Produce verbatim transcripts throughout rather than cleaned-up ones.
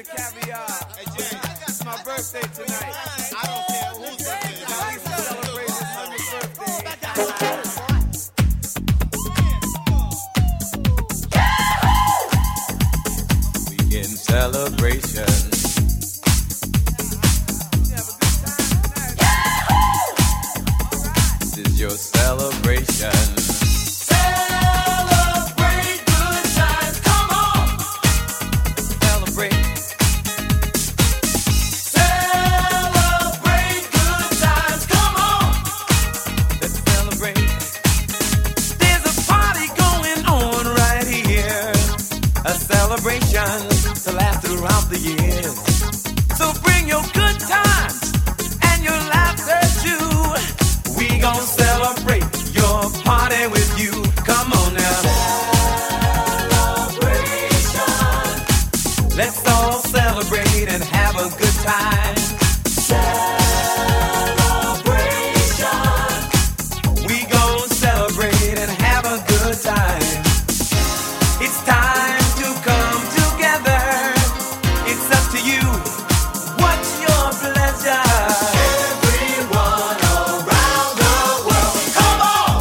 caviar. Hey, Jay, it's my birthday tonight. I don't care whose birthday it is. I need to celebrate this hundredth birthday. We getting celebration. This is your celebration. To last throughout the years. So bring your good times and your laughter too. We gon' celebrate your party with you. Come on now. Celebration. Let's all celebrate and have a good time. Celebration. We gon' celebrate and have a good time. It's time to come together. It's up to you. What's your pleasure? Everyone around the world, come on!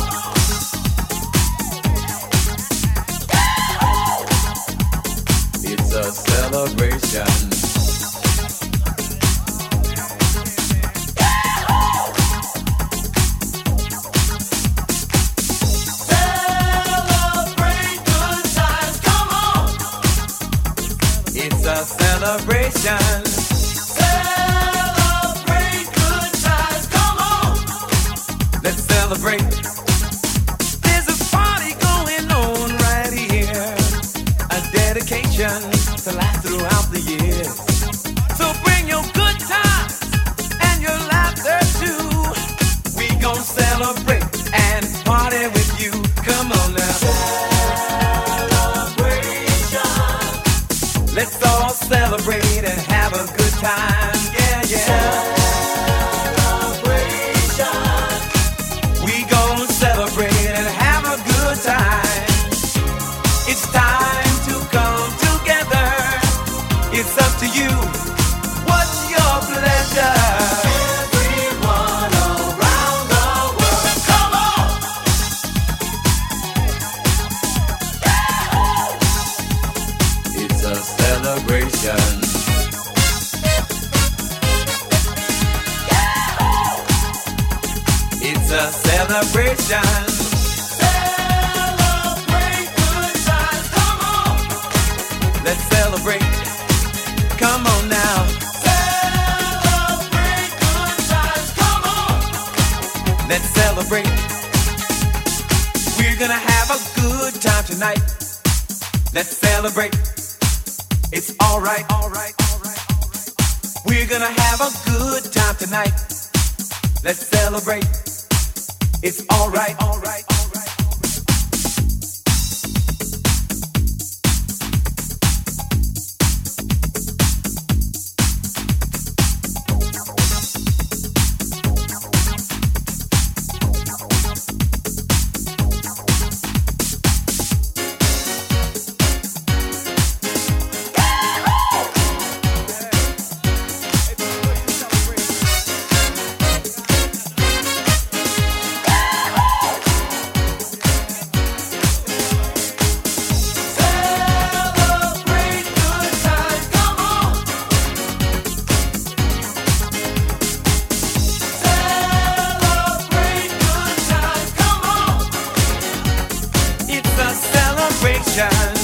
It's a celebration. It's a celebration. Celebrate good times, come on. Let's celebrate. There's a party going on right here. A dedication to last throughout the years. So bring your good times and your laughter too. We gon' celebrate and party with you. Come on now. Let's all celebrate and have a good time, yeah, yeah. Celebration. We gon' celebrate and have a good time. It's time to come together. It's up to you. What's your pleasure? Everyone around the world, come on! It's a celebration. It's a celebration. Celebrate good times, come on. Let's celebrate. Come on now. Celebrate good times, come on. Let's celebrate. We're gonna have a good time tonight. Let's celebrate. It's alright, alright, alright, alright. We're gonna have a good time tonight. Let's celebrate. It's alright, alright, alright. Celebration.